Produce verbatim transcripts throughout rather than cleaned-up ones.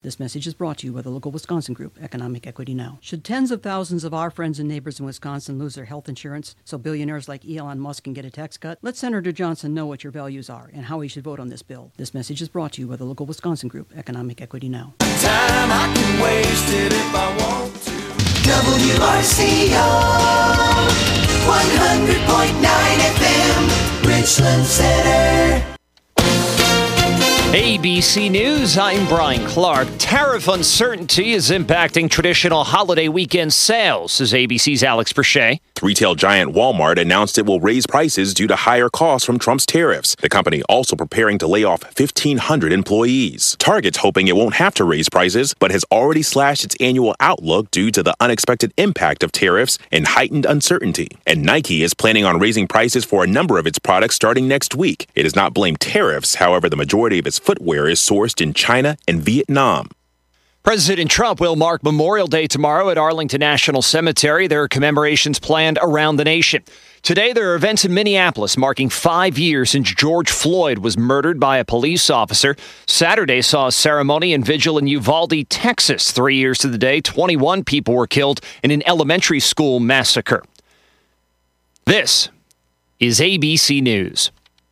This message is brought to you by the local Wisconsin group, Economic Equity Now. Should tens of thousands of our friends and neighbors in Wisconsin lose their health insurance so billionaires like Elon Musk can get a tax cut? Let Senator Johnson know what your values are and how he should vote on this bill. This message is brought to you by the local Wisconsin group, Economic Equity Now. Time I can waste it if I want to. W R C O one hundred point nine F M, Richland Center. A B C News, I'm Brian Clark. Tariff uncertainty is impacting traditional holiday weekend sales, says A B C's Alex Perche. Retail giant Walmart announced it will raise prices due to higher costs from Trump's tariffs. The company also preparing to lay off fifteen hundred employees. Target's hoping it won't have to raise prices, but has already slashed its annual outlook due to the unexpected impact of tariffs and heightened uncertainty. And Nike is planning on raising prices for a number of its products starting next week. It has not blamed tariffs, however, the majority of its footwear is sourced in China and Vietnam. President Trump will mark Memorial Day tomorrow at Arlington National Cemetery. There are commemorations planned around the nation. Today, there are events in Minneapolis marking five years since George Floyd was murdered by a police officer. Saturday saw a ceremony and vigil in Uvalde, Texas. Three years to the day, twenty-one people were killed in an elementary school massacre. This is A B C News.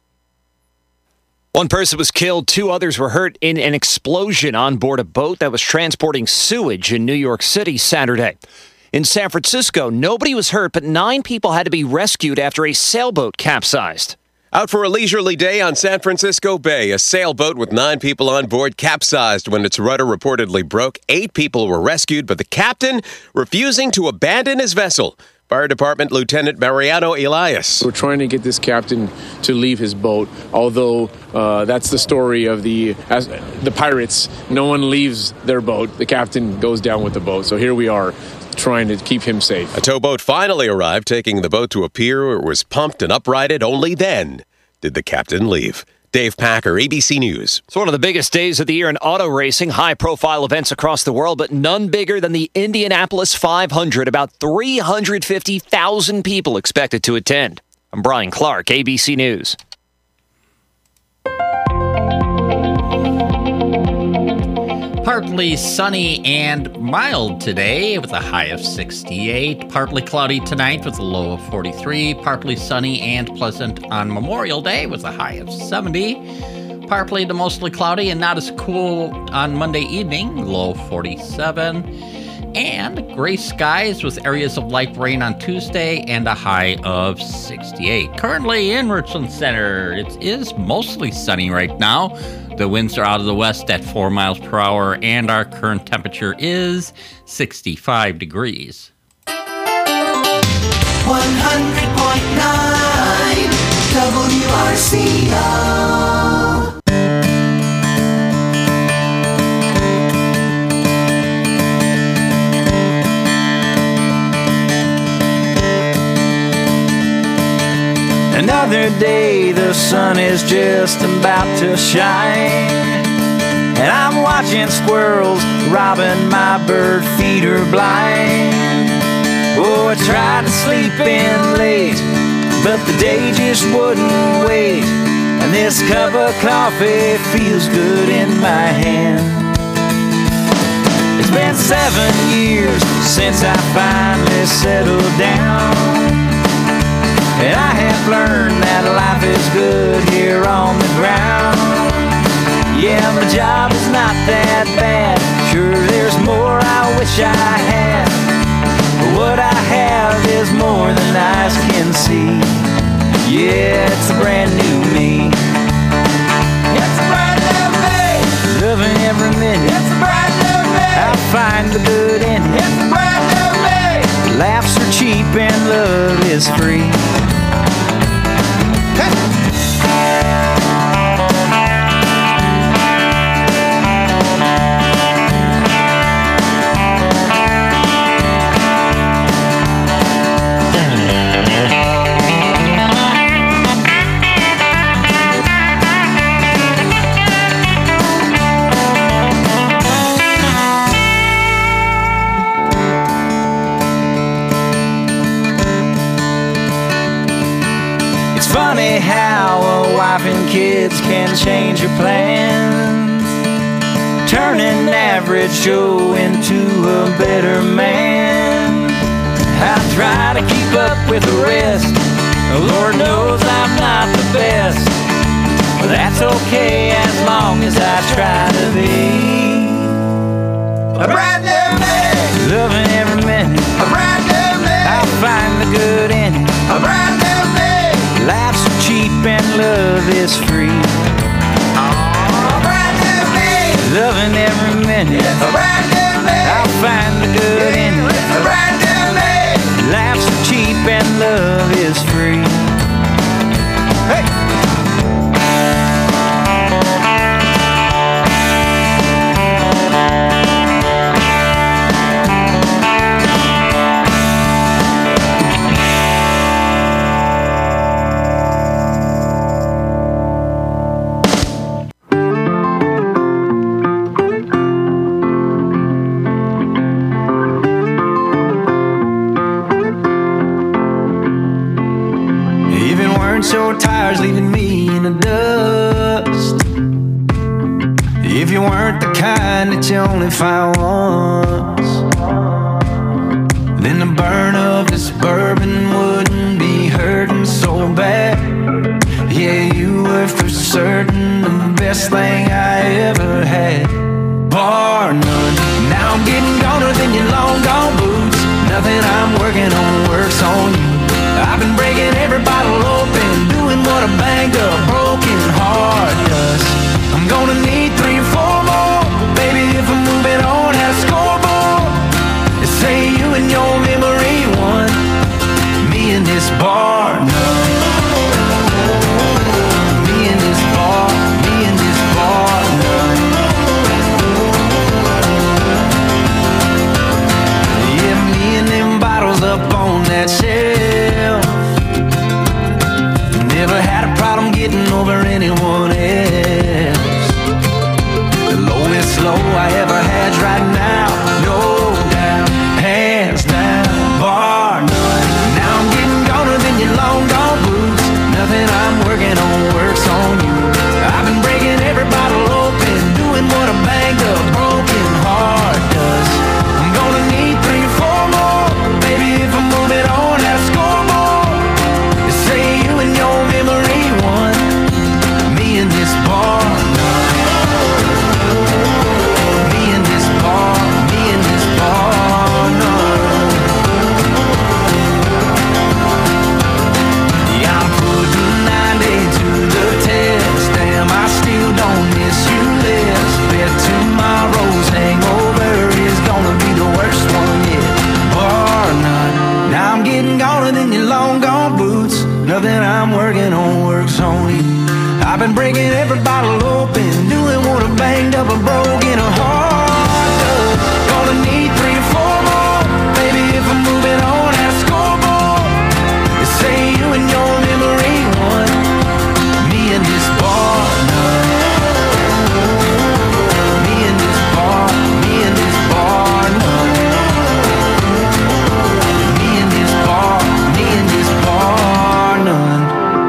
One person was killed, two others were hurt in an explosion on board a boat that was transporting sewage in New York City Saturday. In San Francisco, nobody was hurt, but nine people had to be rescued after a sailboat capsized. Out for a leisurely day on San Francisco Bay, a sailboat with nine people on board capsized when its rudder reportedly broke. Eight people were rescued, but the captain refusing to abandon his vessel. Fire Department Lieutenant Mariano Elias. We're trying to get this captain to leave his boat, although uh, that's the story of the as, the pirates. No one leaves their boat. The captain goes down with the boat. So here we are trying to keep him safe. A towboat finally arrived, taking the boat to a pier where it was pumped and uprighted. Only then did the captain leave. Dave Packer, A B C News. It's one of the biggest days of the year in auto racing, high-profile events across the world, but none bigger than the Indianapolis five hundred. About three hundred fifty thousand people expected to attend. I'm Brian Clark, A B C News. Partly sunny and mild today with a high of sixty-eight. Partly cloudy tonight with a low of forty-three. Partly sunny and pleasant on Memorial Day with a high of seventy. Partly to mostly cloudy and not as cool on Monday evening, low of forty-seven. And gray skies with areas of light rain on Tuesday and a high of sixty-eight. Currently in Richland Center, it is mostly sunny right now. The winds are out of the west at four miles per hour, and our current temperature is sixty-five degrees. one hundred point nine W R C O. Another day, the sun is just about to shine, and I'm watching squirrels robbing my bird feeder blind. Oh, I tried to sleep in late, but the day just wouldn't wait, and this cup of coffee feels good in my hand. It's been seven years since I finally settled down, and I have learned that life is good here on the ground. Yeah, my job is not that bad. Sure, there's more I wish I had, but what I have is more than eyes can see. Yeah, it's a brand new me. It's a brand new me. Loving every minute. It's a brand new me. I'll find the good in it. It's a brand new me. Laughs are cheap and love is free. Funny how a wife and kids can change your plans, turn turning average Joe into a better man. I try to keep up with the rest. Lord knows I'm not the best, but that's okay as long as I try to be a brand new day, loving every minute. A brand new day, I'll find the good in it. A brand new day, life's so cheap and love is free. A brand new day, loving every minute. A brand new day, I'll find the good in it. A brand new day, life's so cheap and love is free. Hey! Your tires leaving me in the dust. If you weren't the kind that you only find once, then the burn of this bourbon wouldn't be hurting so bad. Yeah, you were for certain the best thing I ever had, bar none. Now I'm getting goner than your long gone boots. Nothing I'm working on works on you. I've been breaking every bottle open, doing what a banged up, broken heart does. I'm gonna need three or four more, baby, if I'm moving on at a scoreboard. They say you and your memory won, me and this bar none. Me and this bar, me and this bar none. Yeah, me and them bottles up on that shelf. Never had a problem getting over anyone else. The lowest low I ever had's right now, no doubt, hands down, bar none. Now I'm getting goner than your long gone boots. Nothing I'm working on works on you. I've been breaking every bottle open, doing what a banged up, broken heart does. I'm gonna need three or four more, baby, if I'm moving on at a scoreboard. They say you and your memory won, me and this bar none. Me and this bar, me and this bar none. Yeah, I'm putting ninety to the test. Damn, I still don't miss you less. Bet tomorrow's hangover is gonna be the worst one yet, bar none. Now I'm getting goner than your long gone boots. Nothing I'm working on works on you. I've been breaking every bottle open, doing what a banged up, a broken heart does. Gonna need three or four more, baby, if I'm moving on at a scoreboard. They say you and your memory won, me and this bar none. Me and this bar, me and this bar none. Me and this bar, me and this bar none.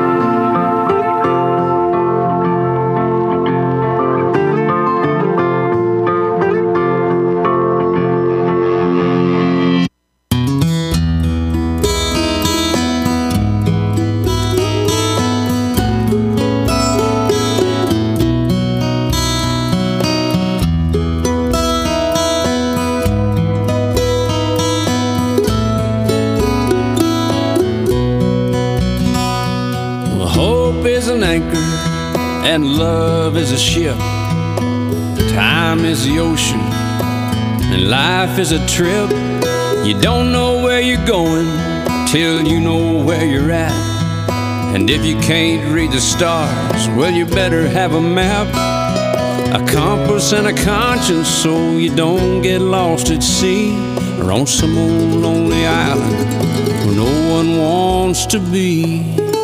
Hope is an anchor and love is a ship. Time is the ocean and life is a trip. You don't know where you're going till you know where you're at. And if you can't read the stars, well, you better have a map, a compass and a conscience, so you don't get lost at sea or on some old lonely island where no one wants to be.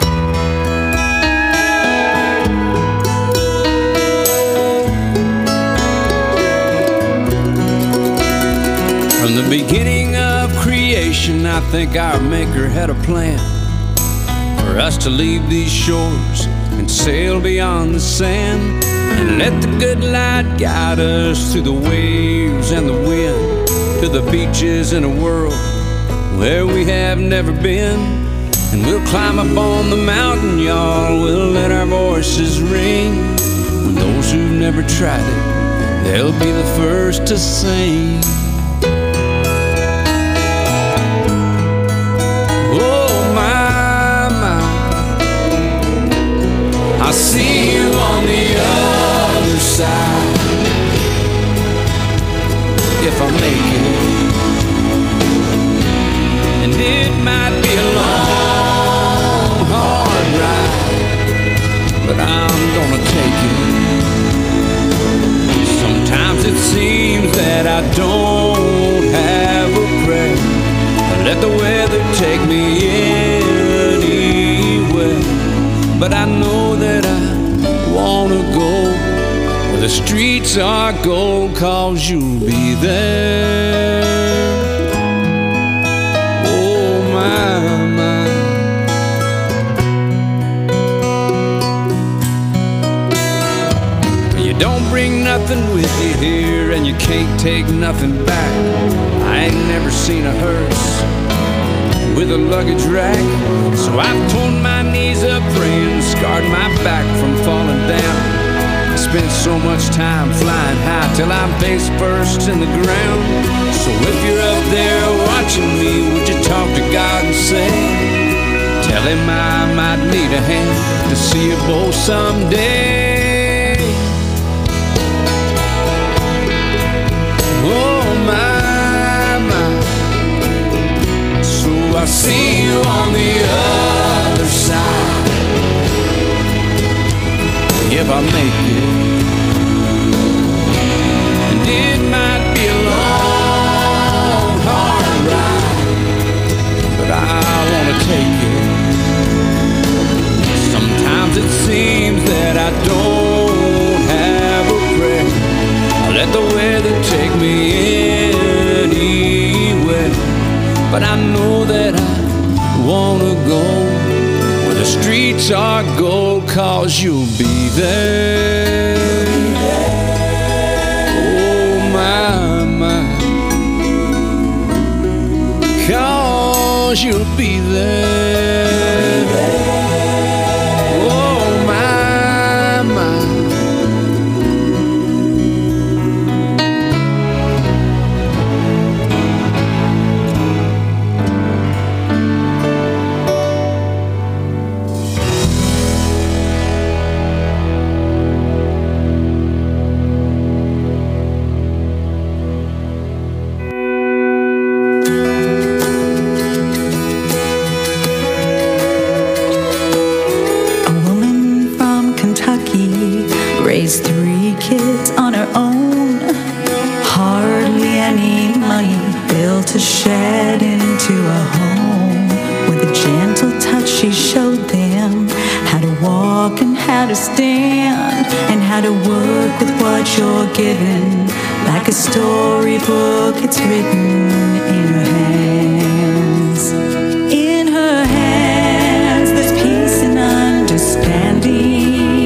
From the beginning of creation, I think our Maker had a plan for us to leave these shores and sail beyond the sand, and let the good light guide us through the waves and the wind, to the beaches in a world where we have never been. And we'll climb up on the mountain, y'all, we'll let our voices ring. When those who've never tried it, they'll be the first to sing. Oh my, my, I'll see you on the other side, if I make it. And it might be a long, hard ride, but I'm gonna take it. Sometimes it seems that I don't have a prayer. I let the weather take me anywhere, but I know that I wanna go where the streets are gold, 'cause you'll be there. Don't bring nothing with you here, and you can't take nothing back. I ain't never seen a hearse with a luggage rack, so I've torn my knees up praying, scarred my back from falling down. I spent so much time flying high till I'm face first in the ground. So if you're up there watching me, would you talk to God and say, tell him I might need a hand to see you both someday. Oh my, my, so I'll see you on the other side, if I make it. And it might be a long, hard ride, but I wanna take it. Sometimes it seems that I don't have a prayer. I let the weather take me anywhere, but I know that I wanna go where the streets are gold, 'cause you'll be there. Oh my, my, 'cause you'll be there. Oh my, my. Three kids on her own, hardly any money, built a shed into a home. With a gentle touch she showed them how to walk and how to stand, and how to work with what you're given. Like a storybook, it's written in her hands. In her hands there's peace and understanding.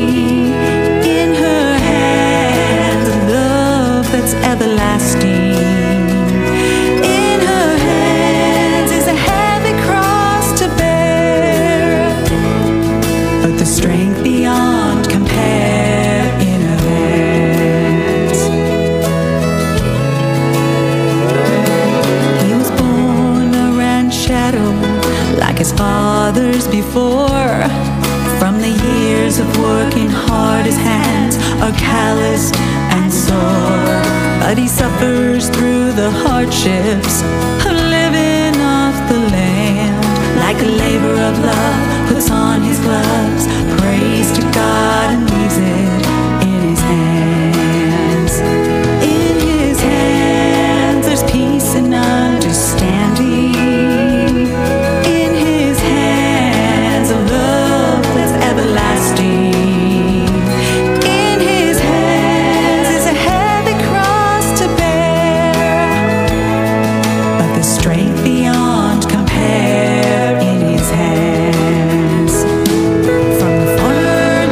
Everlasting. In her hands is a heavy cross to bear, but the strength beyond compare in her hands. He was born a ranchero like his fathers before. From the years of working hard, his hands are calloused and sore, but he suffers through the hardships of living off the land. Like a labor of love, puts on his gloves, prays to God and leaves it in his hands. In his hands there's peace and understanding. In his hands a love that's everlasting. Strength beyond compare in his hands. From the forward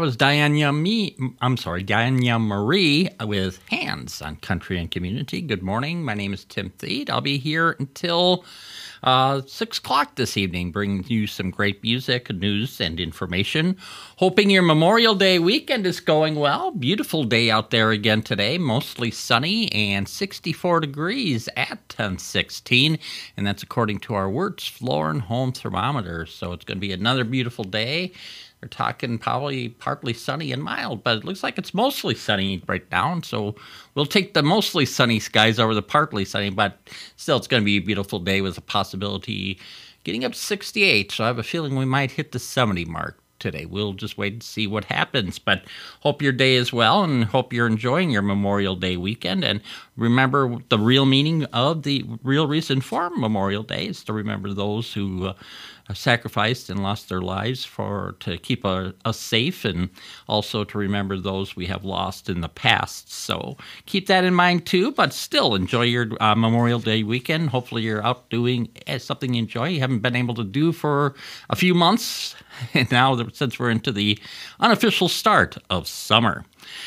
was Diana Me. I'm sorry, Diana Marie with Hands on Country and Community. Good morning. My name is Tim Thede. I'll be here until uh, six o'clock this evening, bringing you some great music, news, and information. Hoping your Memorial Day weekend is going well. Beautiful day out there again today, mostly sunny and sixty-four degrees at ten sixteen, and that's according to our Wirtz floor and home thermometer. So it's going to be another beautiful day. We're talking probably partly sunny and mild, but it looks like it's mostly sunny right now. So we'll take the mostly sunny skies over the partly sunny, but still it's going to be a beautiful day with a possibility getting up to sixty-eight. So I have a feeling we might hit the seventy mark today. We'll just wait and see what happens, but hope your day is well and hope you're enjoying your Memorial Day weekend. And remember, the real meaning of the real reason for Memorial Day is to remember those who uh, sacrificed and lost their lives for to keep us safe, and also to remember those we have lost in the past. So keep that in mind too, but still enjoy your uh, Memorial Day weekend. Hopefully you're out doing something you enjoy, you haven't been able to do for a few months, and now since we're into the unofficial start of summer.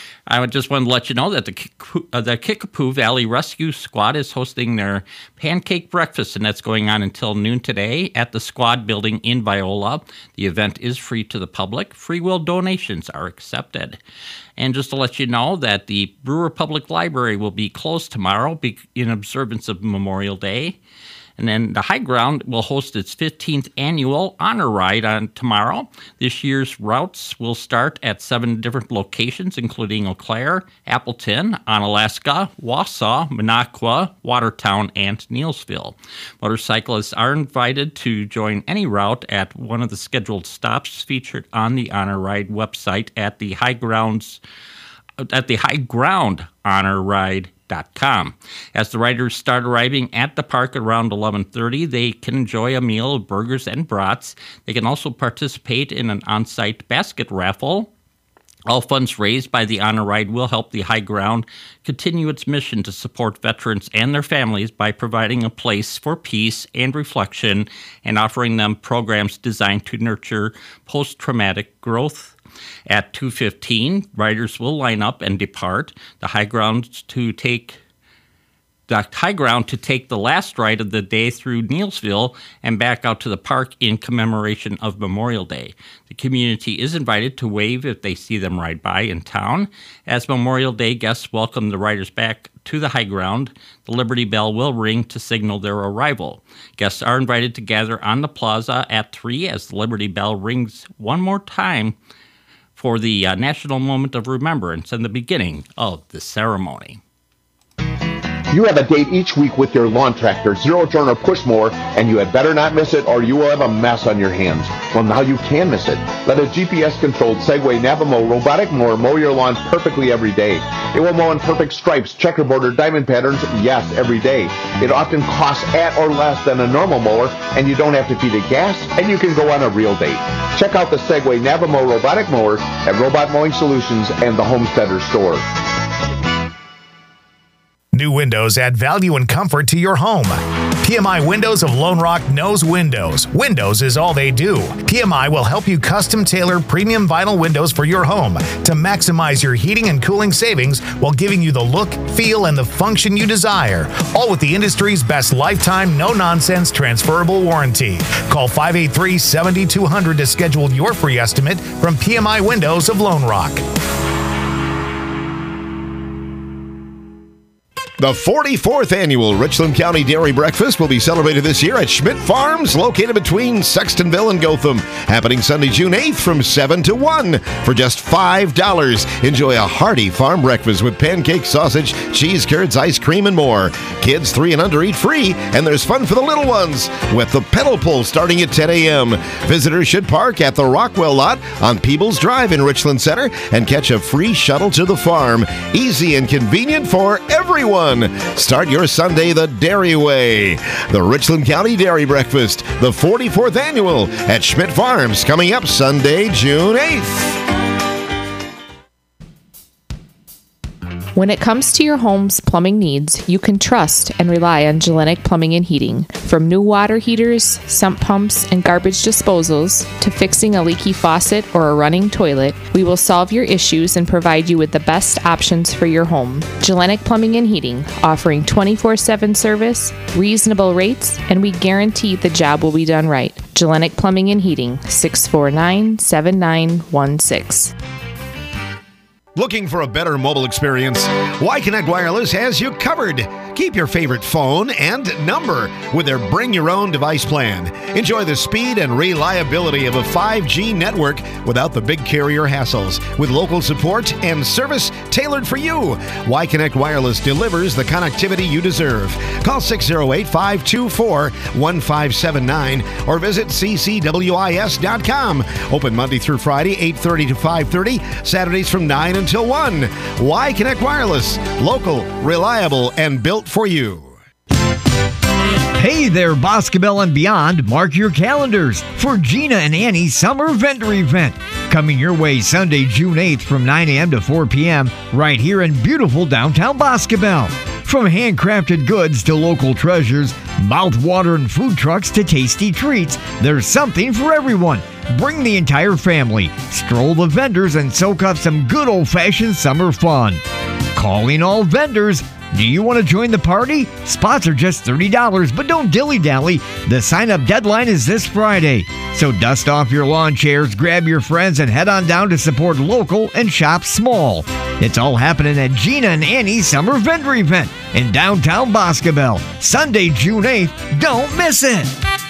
I just wanted to let you know that the uh, the Kickapoo Valley Rescue Squad is hosting their pancake breakfast, and that's going on until noon today at the Squad Building in Viola. The event is free to the public. Free will donations are accepted. And just to let you know that the Brewer Public Library will be closed tomorrow in observance of Memorial Day. And then the High Ground will host its fifteenth annual honor ride on tomorrow. This year's routes will start at seven different locations, including Eau Claire, Appleton, Onalaska, Wausau, Minocqua, Watertown, and Neelsville. Motorcyclists are invited to join any route at one of the scheduled stops featured on the honor ride website at the High Grounds at the High Ground Honor Ride. Com. As the riders start arriving at the park around eleven thirty, they can enjoy a meal of burgers and brats. They can also participate in an on-site basket raffle. All funds raised by the Honor Ride will help the High Ground continue its mission to support veterans and their families by providing a place for peace and reflection and offering them programs designed to nurture post-traumatic growth. At two fifteen, riders will line up and depart the high ground to take the high ground to take the last ride of the day through Neelsville and back out to the park in commemoration of Memorial Day. The community is invited to wave if they see them ride by in town. As Memorial Day guests welcome the riders back to the high ground, the Liberty Bell will ring to signal their arrival. Guests are invited to gather on the plaza at three as the Liberty Bell rings one more time for the uh, national moment of remembrance and the beginning of the ceremony. You have a date each week with your lawn tractor, zero turn or push mower, and you had better not miss it or you will have a mess on your hands. Well, now you can miss it. Let a G P S-controlled Segway Navamo robotic mower mow your lawns perfectly every day. It will mow in perfect stripes, checkerboard, or diamond patterns, yes, every day. It often costs at or less than a normal mower, and you don't have to feed it gas, and you can go on a real date. Check out the Segway Navamo robotic mower at Robot Mowing Solutions and the Homesteader store. New windows add value and comfort to your home. P M I Windows of Lone Rock knows windows. Windows is all they do. P M I will help you custom tailor premium vinyl windows for your home to maximize your heating and cooling savings while giving you the look, feel, and the function you desire. All with the industry's best lifetime, no-nonsense transferable warranty. Call five eight three, seven two zero zero to schedule your free estimate from P M I Windows of Lone Rock. The forty-fourth Annual Richland County Dairy Breakfast will be celebrated this year at Schmidt Farms, located between Sextonville and Gotham. Happening Sunday, June eighth from seven to one for just five dollars. Enjoy a hearty farm breakfast with pancakes, sausage, cheese curds, ice cream, and more. Kids three and under eat free, and there's fun for the little ones with the pedal pull starting at ten a.m. Visitors should park at the Rockwell lot on Peebles Drive in Richland Center and catch a free shuttle to the farm. Easy and convenient for everyone. Start your Sunday the dairy way. The Richland County Dairy Breakfast, the forty-fourth Annual at Schmidt Farms, coming up Sunday, June eighth. When it comes to your home's plumbing needs, you can trust and rely on Gellenic Plumbing and Heating. From new water heaters, sump pumps, and garbage disposals, to fixing a leaky faucet or a running toilet, we will solve your issues and provide you with the best options for your home. Gellenic Plumbing and Heating, offering twenty-four seven service, reasonable rates, and we guarantee the job will be done right. Gellenic Plumbing and Heating, six four nine, seven nine one six. Looking for a better mobile experience? Y-Connect Wireless has you covered. Keep your favorite phone and number with their Bring Your Own Device plan. Enjoy the speed and reliability of a five G network without the big carrier hassles, with local support and service tailored for you. Y-Connect Wireless delivers the connectivity you deserve. Call six oh eight, five two four, one five seven nine or visit c c w i s dot com. Open Monday through Friday, eight thirty to five thirty, Saturdays from nine until one. Y-Connect Wireless, local, reliable, and built for you. Hey there, Boscobel and beyond. Mark your calendars for Gina and Annie's Summer Vendor Event. Coming your way Sunday, June eighth from nine a.m. to four p.m. right here in beautiful downtown Boscobel. From handcrafted goods to local treasures, mouth-watering food trucks to tasty treats, there's something for everyone. Bring the entire family, stroll the vendors, and soak up some good old-fashioned summer fun. Calling all vendors. Do you want to join the party? Spots are just thirty dollars, but don't dilly-dally. The sign-up deadline is this Friday. So dust off your lawn chairs, grab your friends, and head on down to support local and shop small. It's all happening at Gina and Annie's Summer Vendor Event in downtown Boscobel, Sunday, June eighth. Don't miss it!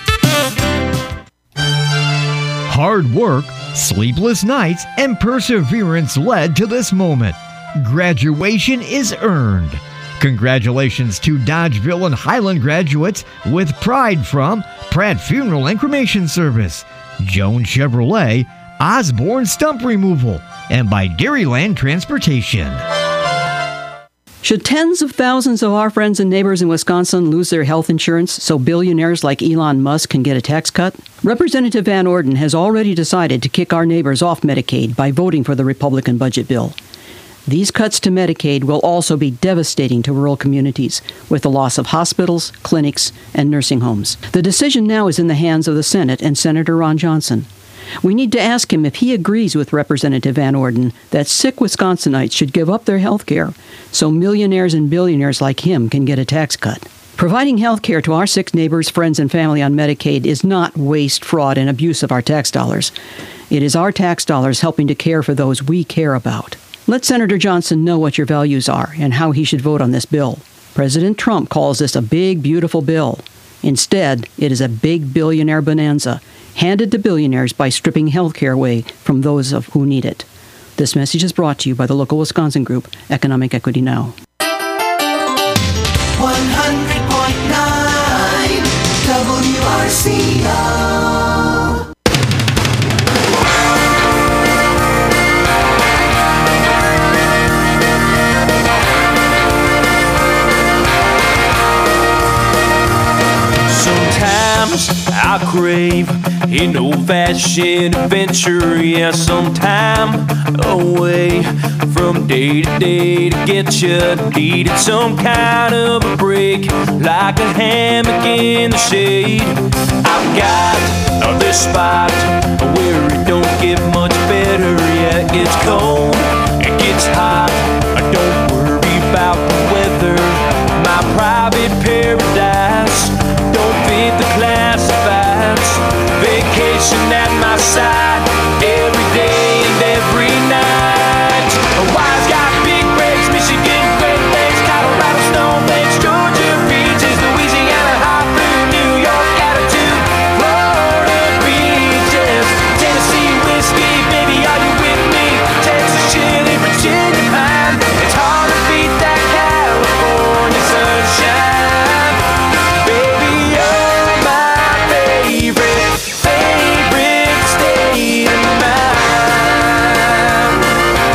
Hard work, sleepless nights, and perseverance led to this moment. Graduation is earned. Congratulations to Dodgeville and Highland graduates with pride from Pratt Funeral and Cremation Service, Jones Chevrolet, Osborne Stump Removal, and by Dairyland Transportation. Should tens of thousands of our friends and neighbors in Wisconsin lose their health insurance so billionaires like Elon Musk can get a tax cut? Representative Van Orden has already decided to kick our neighbors off Medicaid by voting for the Republican budget bill. These cuts to Medicaid will also be devastating to rural communities, with the loss of hospitals, clinics, and nursing homes. The decision now is in the hands of the Senate and Senator Ron Johnson. We need to ask him if he agrees with Representative Van Orden that sick Wisconsinites should give up their health care so millionaires and billionaires like him can get a tax cut. Providing health care to our sick neighbors, friends, and family on Medicaid is not waste, fraud, and abuse of our tax dollars. It is our tax dollars helping to care for those we care about. Let Senator Johnson know what your values are and how he should vote on this bill. President Trump calls this a big, beautiful bill. Instead, it is a big billionaire bonanza, handed to billionaires by stripping health care away from those of who need it. This message is brought to you by the local Wisconsin group, Economic Equity Now. one hundred point nine W R C O. Sometimes I crave an old-fashioned adventure, yeah, sometime away from day to day to get you. Needed some kind of a break, like a hammock in the shade. I've got this spot where it don't get much better. Yeah, it gets cold, it gets hot. Don't worry about the weather. My private paradise don't fit the classifieds. Vacation at my side every day and every night. Hawaii's got big breaks, Michigan, Great Lakes, Colorado, snowflakes, Georgia beaches, Louisiana hot food, New York attitude, Florida beaches, Tennessee whiskey, baby, are you with me? Texas chili, Virginia pine. It's hard to beat that California sunshine. Baby, you're my favorite, favorite state of mind.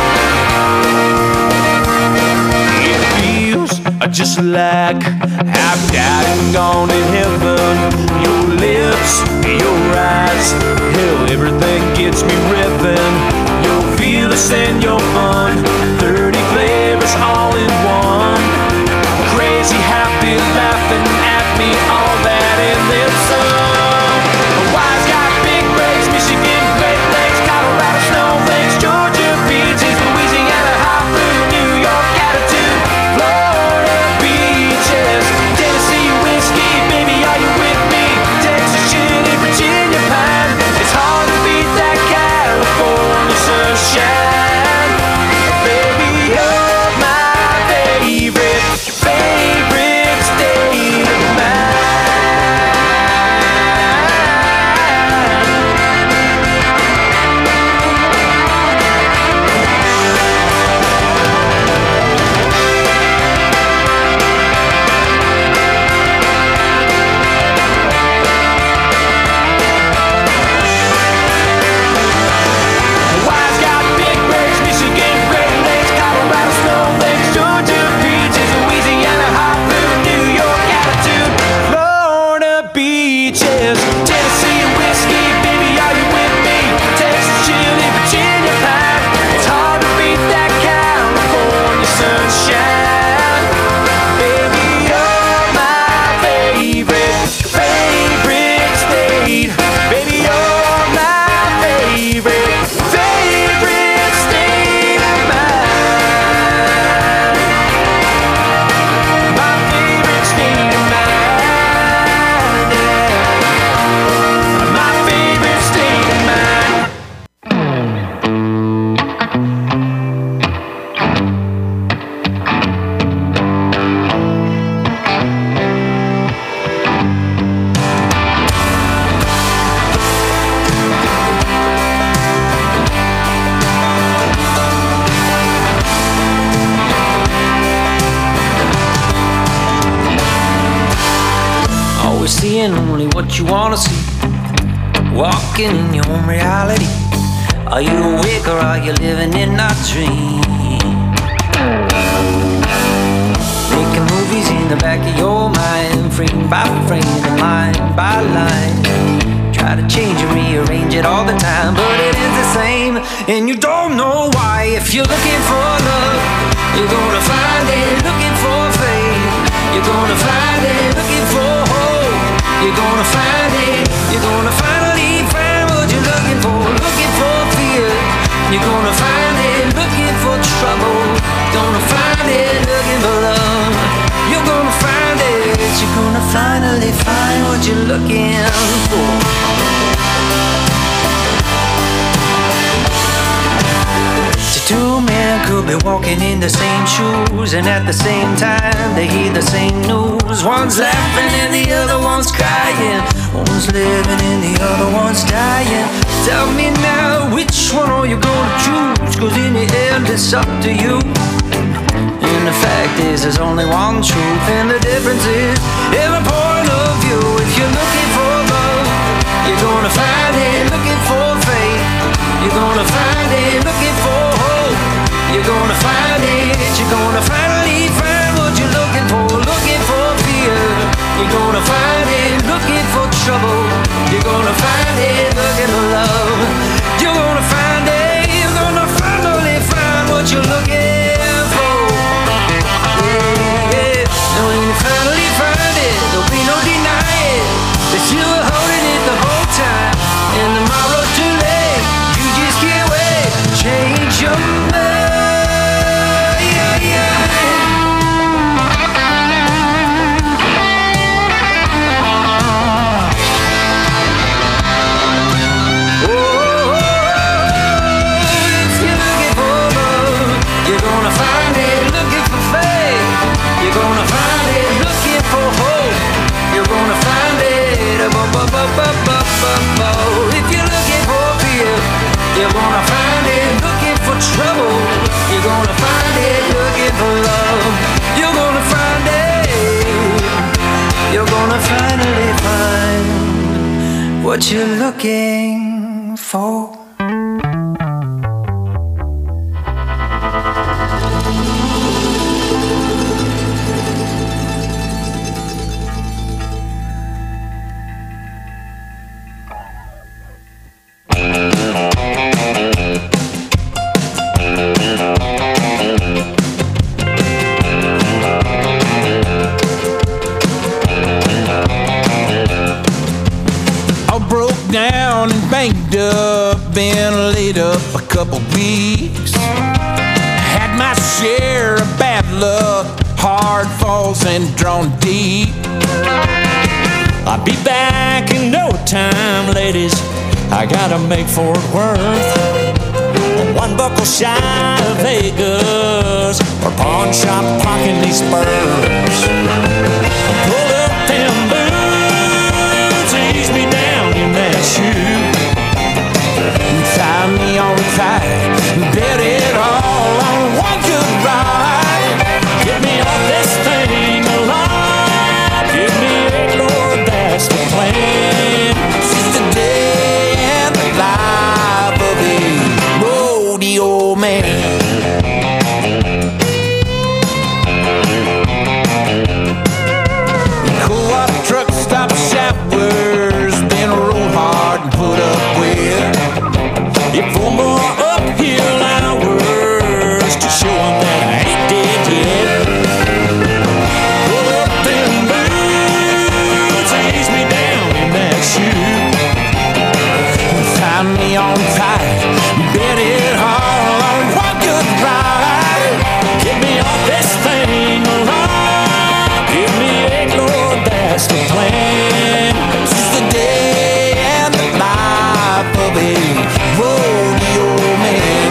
It feels just like I've died and gone to heaven. Your lips, your eyes, hell, everything gets me revving. You're fearless and you're fun, thirty flavors all in seeing only what you wanna see, walking in your own reality. Are you awake or are you living in a dream? Making movies in the back of your mind, frame by frame and line by line. Try to change and rearrange it all the time, but it is the same, and you don't know why. If you're looking for love, you're gonna find it. Looking for faith, you're gonna find it. Looking for hope, you're gonna find it. You're gonna finally find what you're looking for. Looking for fear, you're gonna find it. Looking for trouble, gonna find it. Looking for love, you're gonna find it. You're gonna finally find what you're looking for. Two men could be walking in the same shoes, and at the same time they hear the same news. One's laughing and the other one's crying. One's living and the other one's dying. Tell me now, which one are you gonna choose? Cause in the end it's up to you. And the fact is there's only one truth, and the difference is every point of view. If you're looking for love, you're gonna find it. Looking for faith, you're gonna find it. Looking for hope, you're gonna find it. You're gonna finally find what you're looking for. Looking for fear, you're gonna find it. Looking for trouble, you're gonna find it. Looking for love, you're gonna find it. You're gonna finally find what you're looking for. Yeah, yeah. And when you finally find it, there'll be no denying that you were holding it the whole time. And tomorrow's too late, you just can't wait. Change your mind. If you're looking for fear, you're gonna find it. Looking for trouble, you're gonna find it. Looking for love, you're gonna find it. You're gonna finally find what you're looking for. Down and banged up, been laid up a couple weeks. Had my share of bad luck, hard falls and drawn deep. I'll be back in no time, ladies. I gotta make Fort Worth. One buckle shy of Vegas, or pawn shop pocketing these spurs. Pull up them boots, ease me down in that shoe. Tie me on tight, bet it all on one good ride. Get me off this thing alive. Give me a Lord, that's the plan. Since the day and the life of a rodeo man. Co-op truck stop showers, been roll hard and put up with. If four more uphill hours to show them that I ain't dead yet. Pull up them boots, ease me down in that shoe. Tie me on tight, bet it all on one good ride. Get me off this thing alive. Give me a Lord, that's the plan. Since the day and the life of a rodeo man.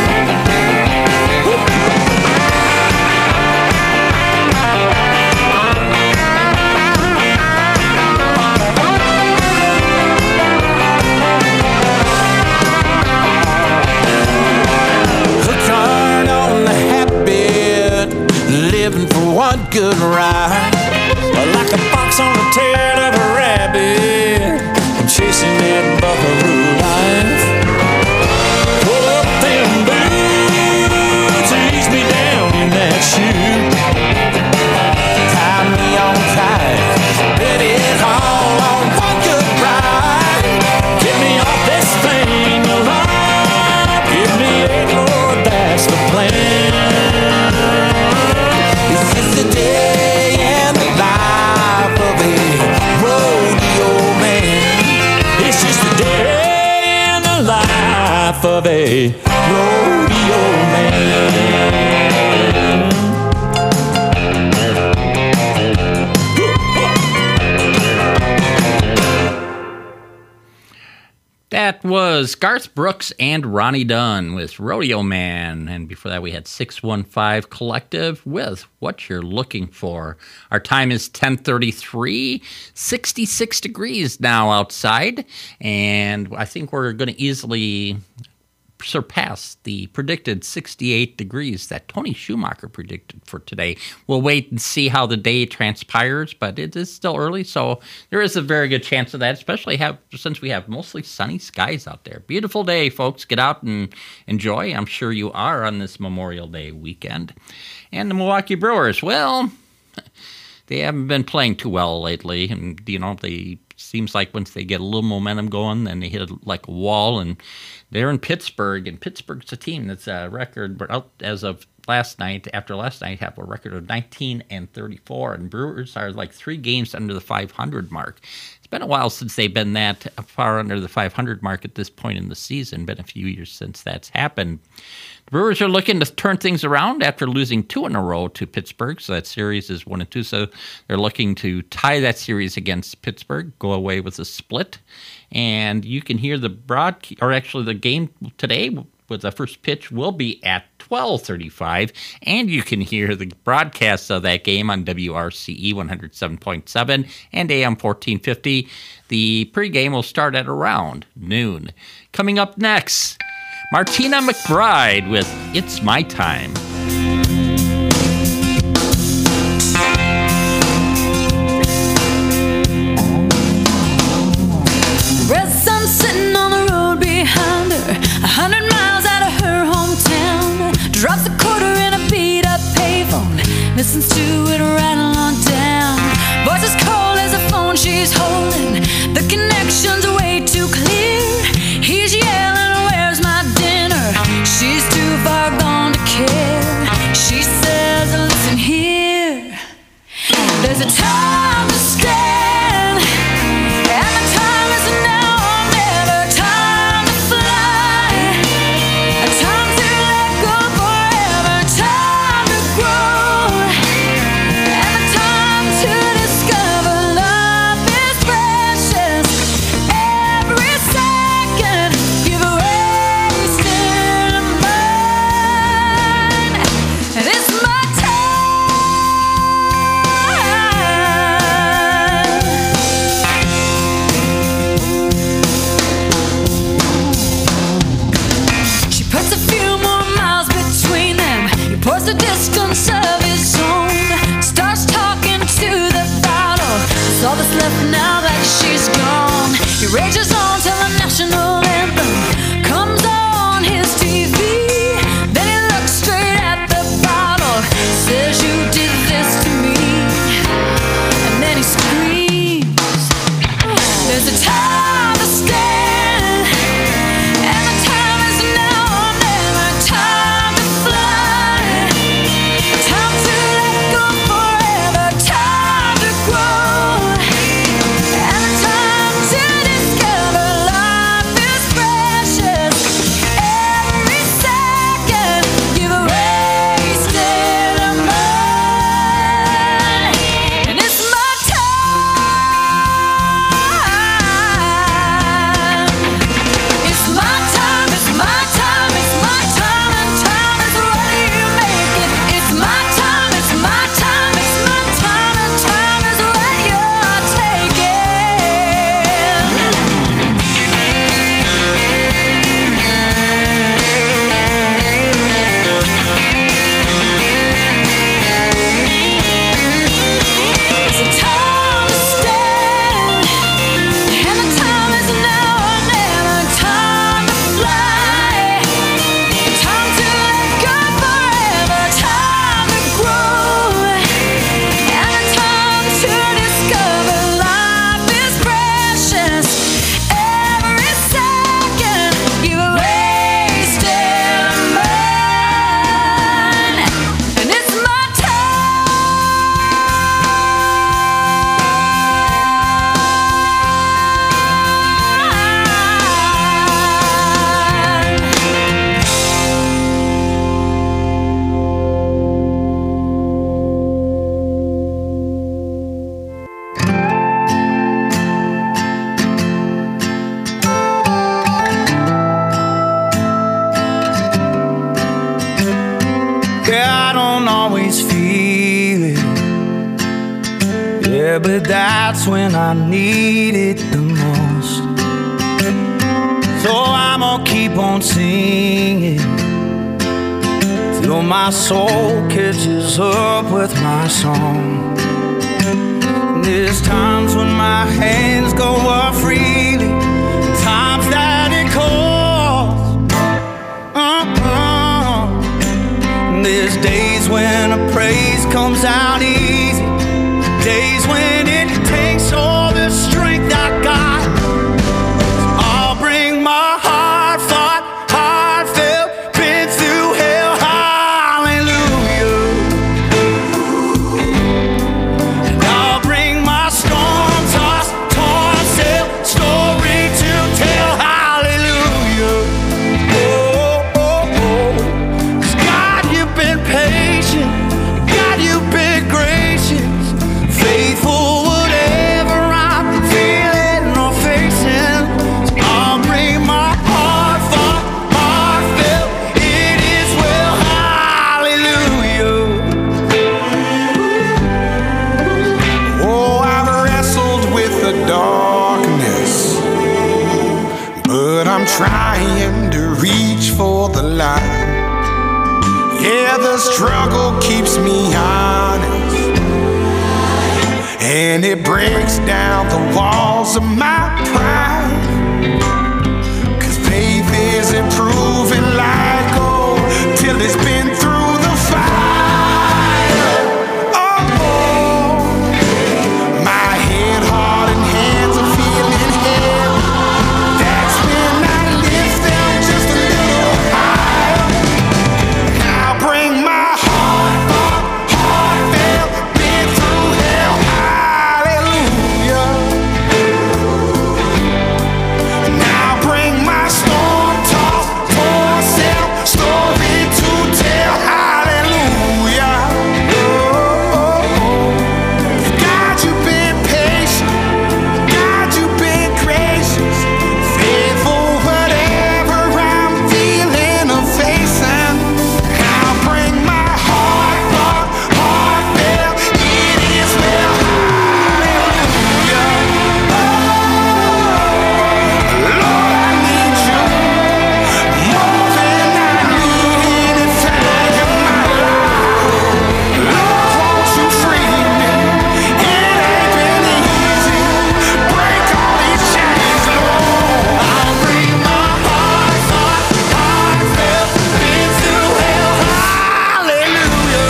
Hooked hard on the habit, living for one good ride. Like a fox on the tail of a rat. habit of chasing that buckaroo life. Pull up them boots, ease me down in that shoe. Tie me on tight, bet it all on one good ride. Get me off this thing alive. Give me eight, Lord, that's the plan. This is the day and the life of a rodeo man. It's just the day and the life of a rodeo man. That was Garth Brooks and Ronnie Dunn with Rodeo Man. And before that, we had six one five Collective with What You're Looking For. Our time is ten thirty-three, sixty-six degrees now outside. And I think we're going to easily surpass the predicted sixty-eight degrees that Tony Schumacher predicted for today. We'll wait and see how the day transpires, but it is still early, so there is a very good chance of that, especially have, since we have mostly sunny skies out there. Beautiful day, folks. Get out and enjoy. I'm sure you are on this Memorial Day weekend. And the Milwaukee Brewers, well, they haven't been playing too well lately, and, you know, they seems like once they get a little momentum going, then they hit a, like a wall, and they're in Pittsburgh, and Pittsburgh's a team that's a record, but out as of last night, after last night, have a record of nineteen and thirty-four, and Brewers are like three games under the five hundred mark. It's been a while since they've been that far under the five hundred mark at this point in the season. Been a few years since that's happened. The Brewers are looking to turn things around after losing two in a row to Pittsburgh, so that series is one and two. So they're looking to tie that series against Pittsburgh, go away with a split, and you can hear the broad, or actually the game today with the first pitch will be at twelve thirty-five, and you can hear the broadcast of that game on W R C E one oh seven point seven and A M fourteen fifty. The pregame will start at around noon. Coming up next, Martina McBride with It's My Time. Red sun sitting on the road behind her, a hundred miles out of her hometown. Drops a quarter in a beat up payphone, listens to it rattle on down. Voice as cold as the phone she's holding, the connection's way too clear. He's yelling, where's my dinner? She's too far gone to care. She says, listen here, there's a time to stand, and the time is now or never. Time to fly, a time to let go forever. Time to grow, and the time to discover love is precious. Every second you've wasted a mine, and it's my time. She puts a few more miles between them. He pours the distance of his own. Starts talking to the bottle. It's all that's left now that she's gone. He rages on till the national anthem comes on his T V. Then he looks straight at the bottle, says, you did this to me. And then he screams, there's a time to stand, and the time is now or never. Time to fly, time to let go forever. Time to grow, and the time to discover life is there, but that's when I need it the most. So I'm gonna keep on singing till my soul catches up with my song. There's times when my hands go up freely, times that it calls. Uh-uh. There's days when a praise comes out easy, days when it takes all the strength I got. I'll bring my heart fought, heartfelt, been through hell, hallelujah. And I'll bring my storm-tossed, torn-sailed story to tell, hallelujah. Oh, oh, oh. 'Cause God, you've been patient, God, you've been gracious, faithful whatever I'm feeling or facing. So I'll bring my heart fought, heartfelt, it is well, hallelujah. Oh, I've wrestled with the darkness, but I'm trying to reach for the light. Yeah, the struggle keeps me honest, and it breaks down the walls of my pride. 'Cause faith isn't proven like gold till it's been through the fire. Oh, my head, heart, and hands are feeling heavy. That's when I lift them just a little higher. I'll bring my heart, heartfelt, been through hell, hallelujah. And I'll bring my storm-tossed, torn-sailed story to tell, hallelujah. Oh, oh, oh. God, you've been patient, God, you've been gracious, faithful whatever I'm feeling or facing. I'll bring my heart, heart, heartfelt, it is well, hallelujah. Lord, I need you more than I need anything in my life. Lord, won't you free me? It ain't been easy. Break all these chains, Lord. I'll bring my heart, heart, heartfelt, been through hell, hallelujah.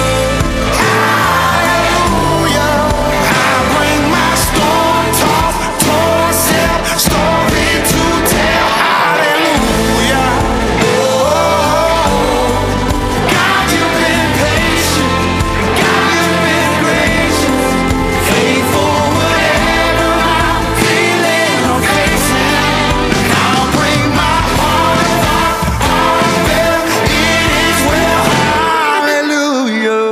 Hallelujah. I'll bring my storm-tossed, torn-sailed story to tell, hallelujah. Oh, God, you've been patient, God, you've been gracious, faithful whatever I'm feeling or facing. I'll bring my heart, heartfelt, it is well, hallelujah.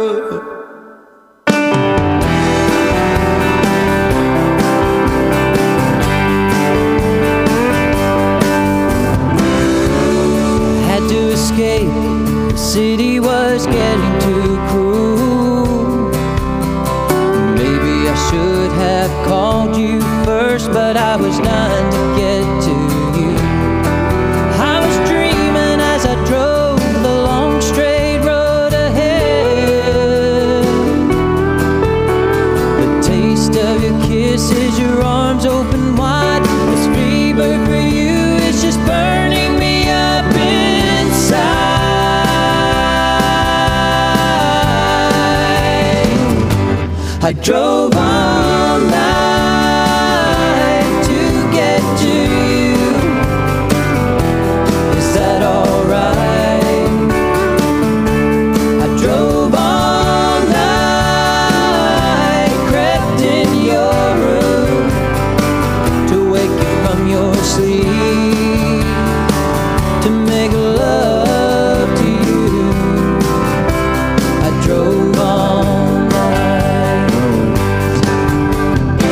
Had to escape, the city was getting too cruel. Maybe I should have called you first, but I was dying to get to you. I was dreaming as I drove the long straight road ahead. The taste of your kisses, your arms open wide. This fever for you is just burning me up inside. I drove all night to get to you. Is that alright? I drove all night, crept in your room to wake you from your sleep, to make love to you. I drove all night.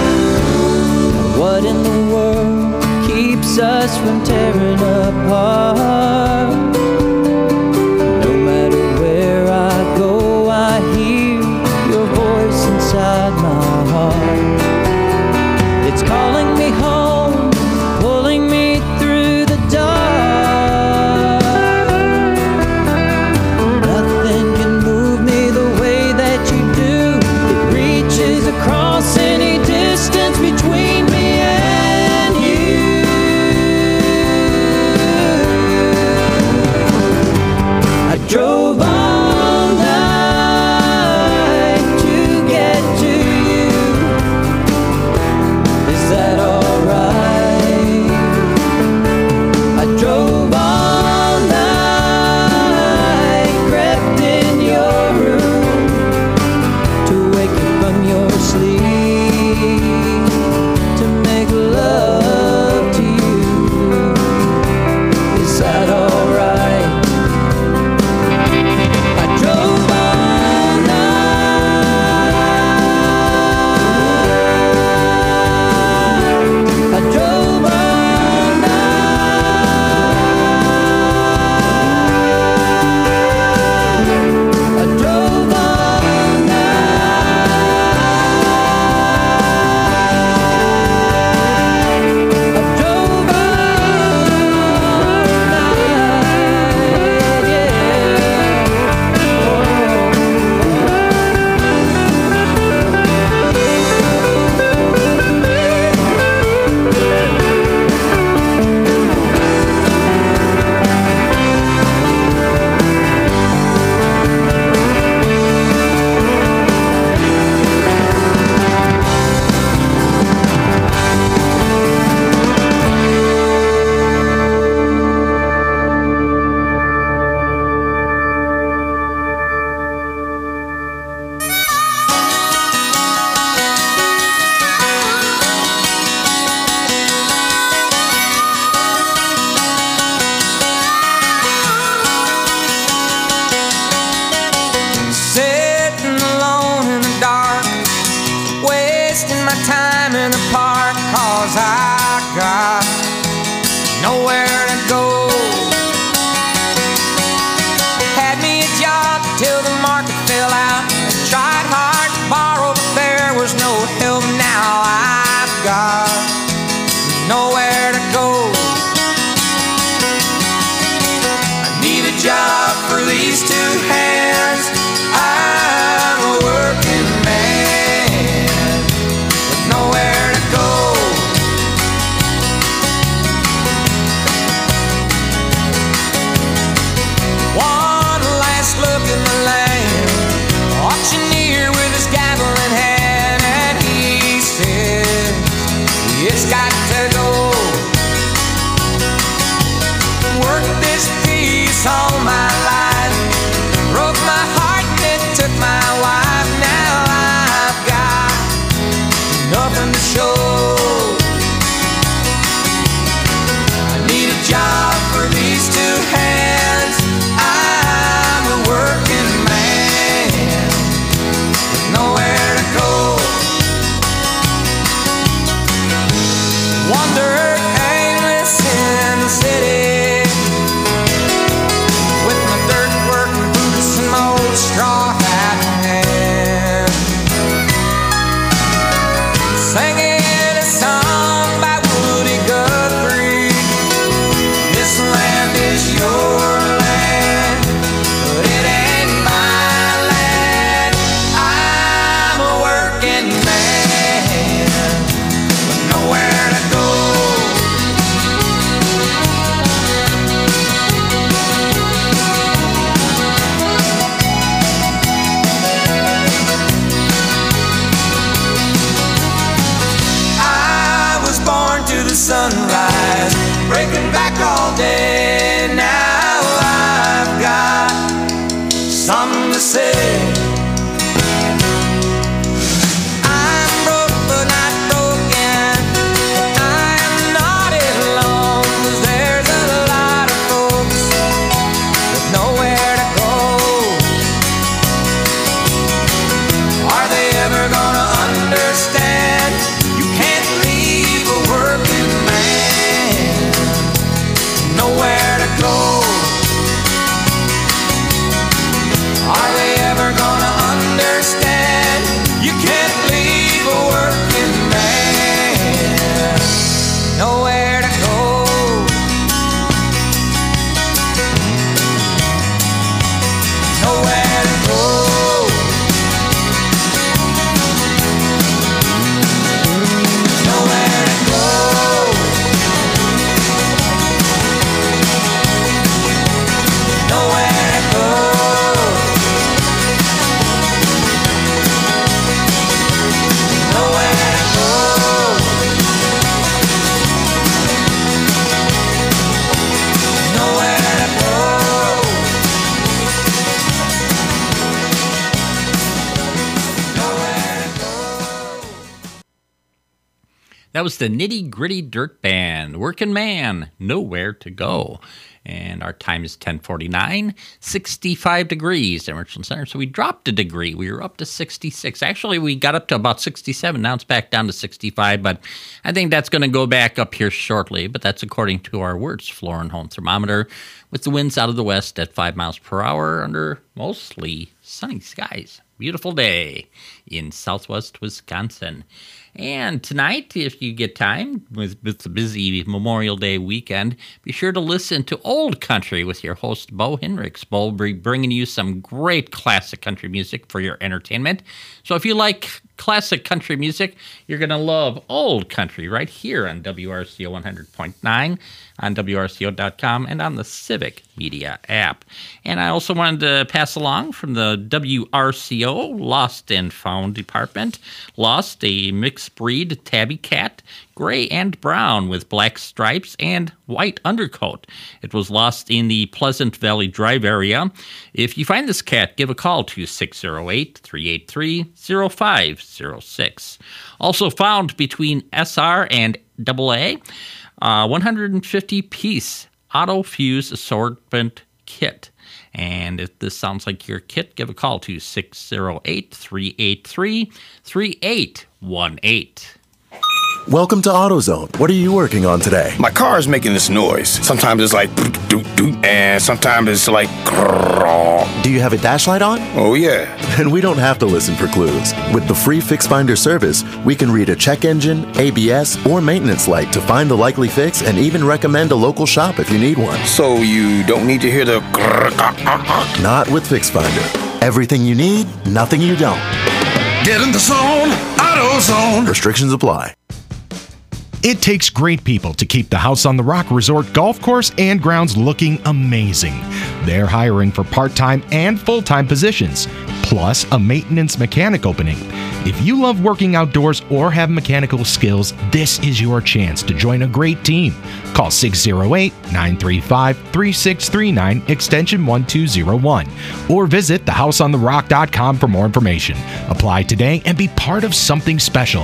That was the Nitty Gritty Dirt Band, Working Man, Nowhere to Go. And our time is ten forty-nine, sixty-five degrees in Richland Center. So we dropped a degree. We were up to sixty-six. Actually, we got up to about sixty-seven. Now it's back down to sixty-five. But I think that's going to go back up here shortly. But that's according to our Words Floor and Home Thermometer, with the winds out of the west at five miles per hour under mostly sunny skies. Beautiful day in southwest Wisconsin. And tonight, if you get time, with, with the busy Memorial Day weekend, be sure to listen to Old Country with your host, Bo Hendricks. Bo will be bringing you some great classic country music for your entertainment. So if you like classic country music, you're going to love Old Country right here on W R C O one hundred point nine, on W R C O dot com, and on the Civic Media app. And I also wanted to pass along from the W R C O Lost and Found department. Lost, a mixed breed tabby cat, gray and brown with black stripes and white undercoat. It was lost in the Pleasant Valley Drive area. If you find this cat, give a call to six oh eight, three eight three, oh five oh six. Also found between S R and double A, uh, one hundred fifty piece auto fuse assortment kit. And if this sounds like your kit, give a call to six oh eight, three eight three, three eight one eight. Welcome to AutoZone. What are you working on today? My car is making this noise. Sometimes it's like doot doot, and sometimes it's like. Do you have a dash light on? Oh yeah. Then we don't have to listen for clues. With the free Fix Finder service, we can read a check engine, A B S, or maintenance light to find the likely fix and even recommend a local shop if you need one. So you don't need to hear the. Not with Fix Finder. Everything you need, nothing you don't. Get in the zone, AutoZone. Restrictions apply. It takes great people to keep the House on the Rock Resort golf course and grounds looking amazing. They're hiring for part-time and full-time positions, plus a maintenance mechanic opening. If you love working outdoors or have mechanical skills, this is your chance to join a great team. Call six oh eight, nine three five, three six three nine, extension one two oh one, or visit the house on the rock dot com for more information. Apply today and be part of something special.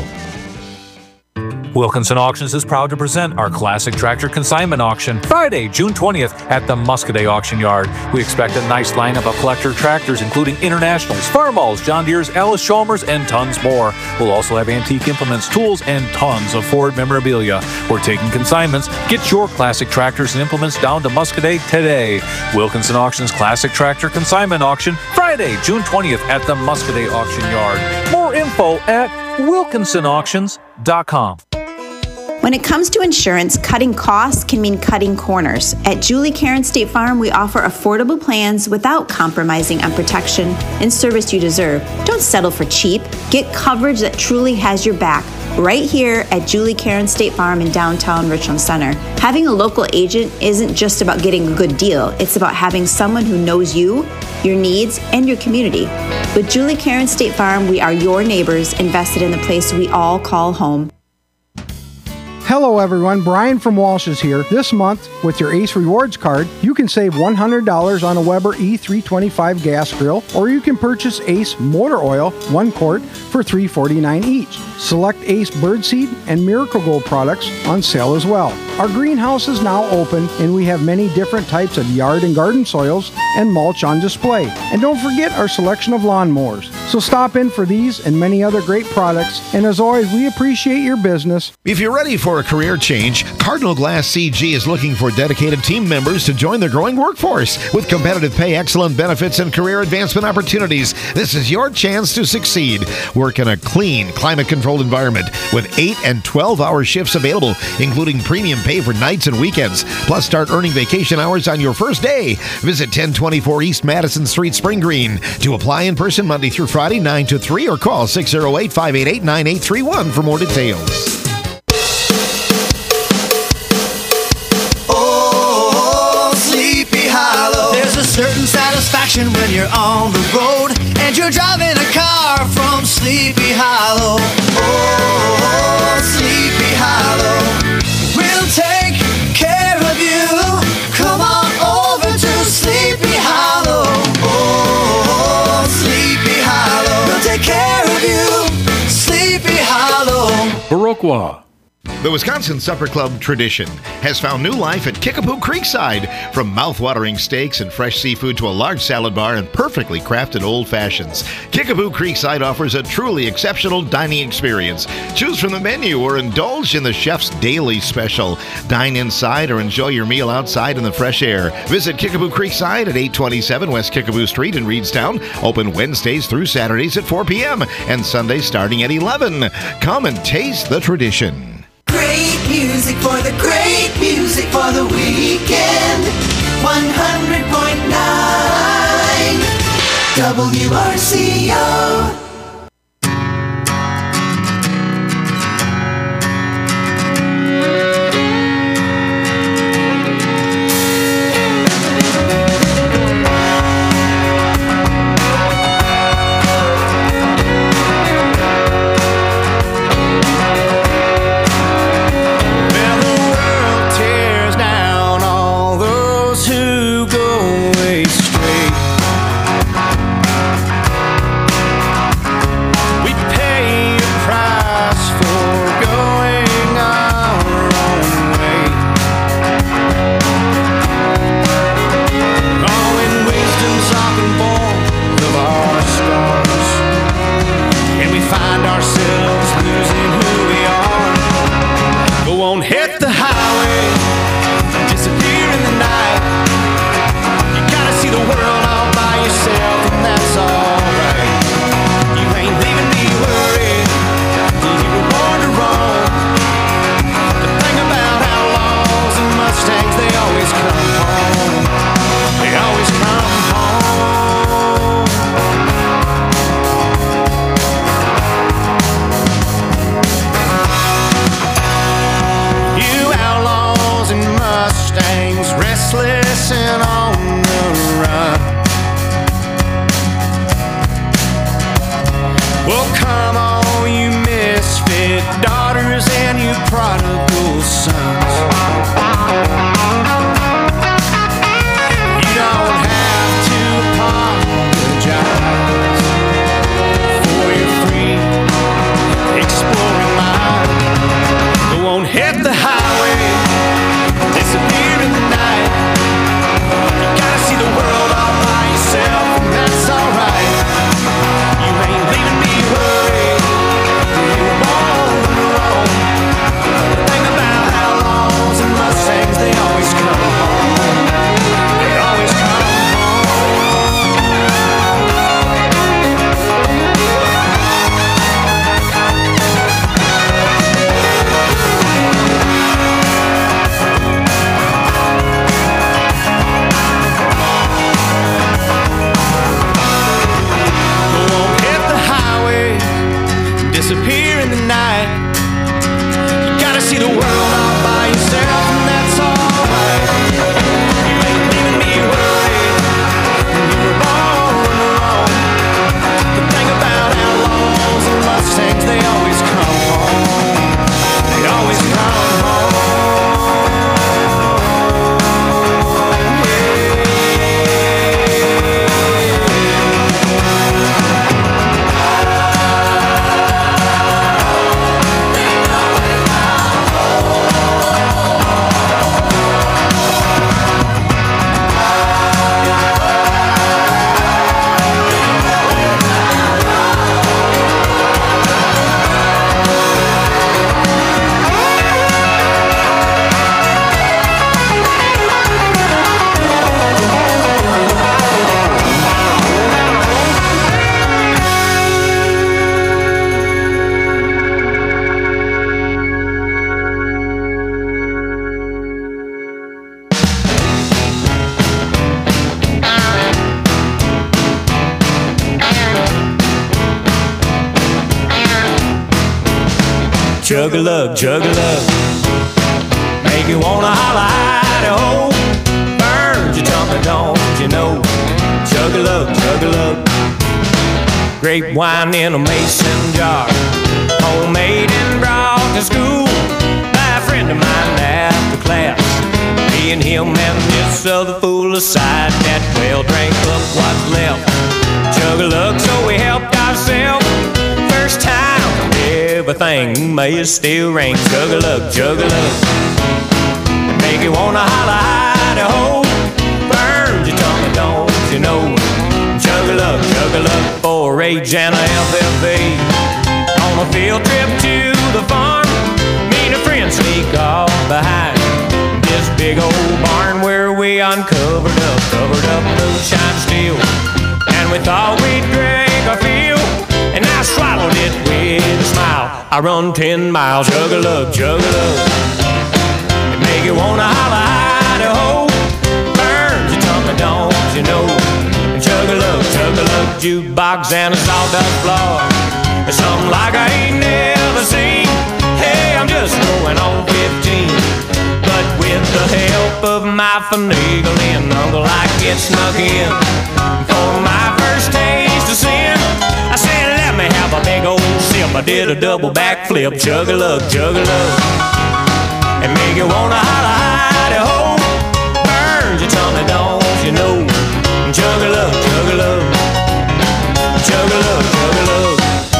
Wilkinson Auctions is proud to present our Classic Tractor Consignment Auction Friday, June twentieth at the Muscoda Auction Yard. We expect a nice lineup of collector tractors, including Internationals, Farmalls, John Deere's, Alice Chalmers, and tons more. We'll also have antique implements, tools, and tons of Ford memorabilia. We're taking consignments. Get your classic tractors and implements down to Muscoda today. Wilkinson Auctions Classic Tractor Consignment Auction Friday, June twentieth at the Muscoda Auction Yard. More info at wilkinson auctions dot com. When it comes to insurance, cutting costs can mean cutting corners. At Julie Karen State Farm, we offer affordable plans without compromising on protection and service you deserve. Don't settle for cheap. Get coverage that truly has your back right here at Julie Karen State Farm in downtown Richland Center. Having a local agent isn't just about getting a good deal. It's about having someone who knows you, your needs, and your community. With Julie Karen State Farm, we are your neighbors invested in the place we all call home. Hello everyone, Brian from Walsh is here. This month, with your Ace Rewards card, you can save one hundred dollars on a Weber E three twenty-five gas grill, or you can purchase Ace Motor Oil, one quart, for three forty-nine each. Select Ace Birdseed and Miracle Gold products on sale as well. Our greenhouse is now open, and we have many different types of yard and garden soils and mulch on display. And don't forget our selection of lawnmowers. So stop in for these and many other great products, and as always, we appreciate your business. If you're ready for a career change, Cardinal Glass C G is looking for dedicated team members to join their growing workforce. With competitive pay, excellent benefits, and career advancement opportunities, this is your chance to succeed. Work in a clean, climate-controlled environment with eight and twelve-hour shifts available, including premium pay for nights and weekends. Plus, start earning vacation hours on your first day. Visit ten twenty-four East Madison Street, Spring Green. To apply in person Monday through Friday, nine to three, or call six oh eight, five eight eight, nine eight three one for more details. Certain satisfaction when you're on the road and you're driving a car from Sleepy Hollow. Oh, Sleepy Hollow, we'll take care of you. Come on over to Sleepy Hollow. Oh, Sleepy Hollow, we'll take care of you. Sleepy Hollow. Viroqua. The Wisconsin Supper Club tradition has found new life at Kickapoo Creekside. From mouth-watering steaks and fresh seafood to a large salad bar and perfectly crafted old fashions, Kickapoo Creekside offers a truly exceptional dining experience. Choose from the menu or indulge in the chef's daily special. Dine inside or enjoy your meal outside in the fresh air. Visit Kickapoo Creekside at eight twenty-seven West Kickapoo Street in Reedstown. Open Wednesdays through Saturdays at four p.m. and Sundays starting at eleven. Come and taste the tradition. Great music for the great music for the weekend. one hundred point nine W R C O. Juggle-up, juggle-up, make you wanna holla, Idaho. Burns you jumping, don't you know? Juggle-up, juggle-up, grape wine in a mason jar, homemade and brought to school by a friend of mine after class. Me and him and this other fool aside that well drank up what's left. Juggle-up, so we helped ourselves. First time ever everything may still ring. Jug-a-lug, jug-a-lug, make you wanna holler, Idaho. Burns your tongue, don't you know? Jug-a-lug, jug-a-lug, four H and a F F A. On a field trip to the farm, me and a friend sneak off behind this big old barn where we uncovered up, covered up moonshine still. And we thought we'd drink our fill, and I swallowed it with a smile. I run ten miles, jug-a-lug, jug-a-lug, it make you wanna holler, Idaho. Burns your tongue, don't you know? Jug-a-lug, jug-a-lug, jukebox and a sawdust floor. It's something like I ain't never seen. Hey, I'm just going on fifteen, but with the help of my finagling uncle, I get snuck in. For my first taste of sin, I said, let me have a big old sip. I did a double backflip, jug-a-lug, jug-a-lug, and make you wanna holler, Idaho. Burns your tummy, don't you know? Jug-a-lug, jug-a-lug, jug-a-lug, jug-a-lug.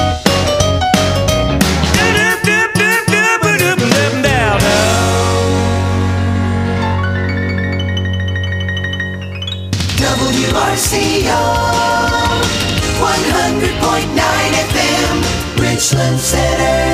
W R C O one hundred point nine F M, Richland Center.